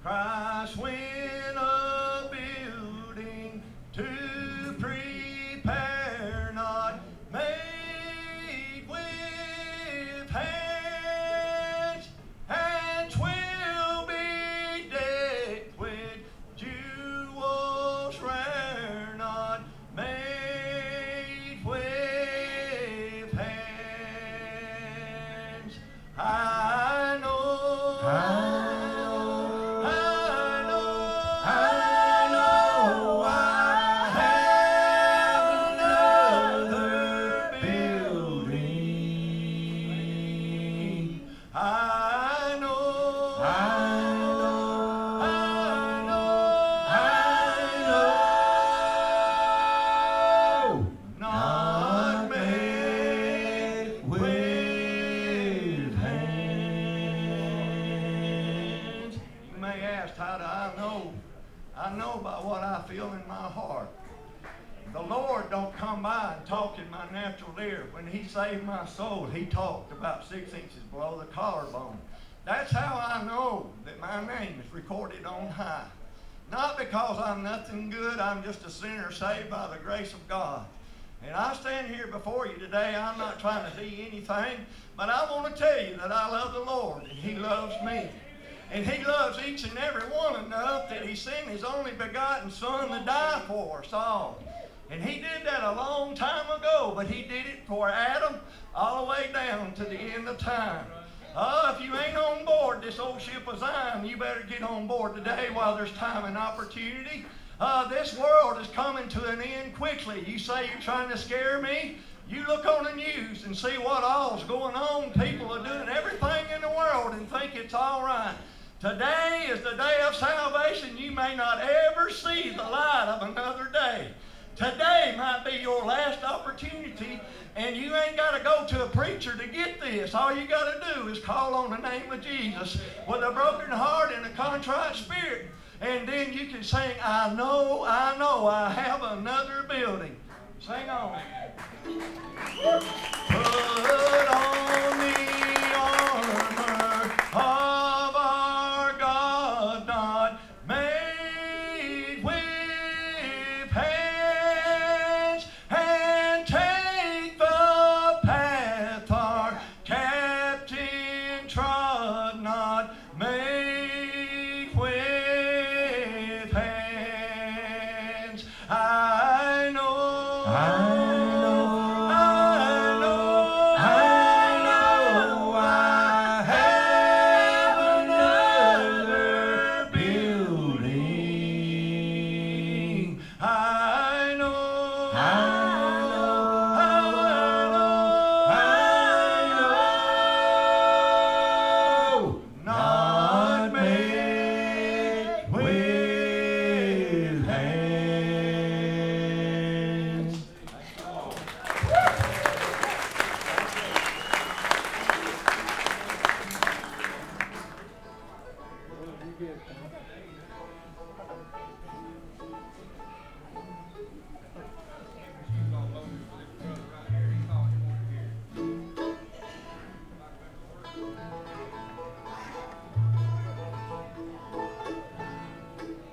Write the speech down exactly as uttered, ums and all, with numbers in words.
Christ went a building to prepare, not made with hands, and 'twill be decked with jewels rare, not made with hands. I know, I know, I know, I know I have another building. I know, I know, I know, I know, not made with hands. You may ask, how do I know? I know by what I feel in my heart. The Lord don't come by and talk in my natural ear. When He saved my soul, He talked about six inches below the collarbone. That's how I know that my name is recorded on high. Not because I'm nothing good, I'm just a sinner saved by the grace of God. And I stand here before you today, I'm not trying to be anything, but I want to tell you that I love the Lord and He loves me. And He loves each and every one enough that He sent His only begotten Son to die for us all. And He did that a long time ago, but He did it for Adam all the way down to the end of time. Uh, if you ain't on board this old ship of Zion, you better get on board today while there's time and opportunity. Uh, this world is coming to an end quickly. You say you're trying to scare me? You look on the news and see what all's going on. People are doing everything in the world and think it's all right. Today is the day of salvation. You may not ever see the light of another day. Today might be your last opportunity, and you ain't got to go to a preacher to get this. All you got to do is call on the name of Jesus with a broken heart and a contrite spirit. And then you can sing, I know, I know, I have another building. Sing on. Put on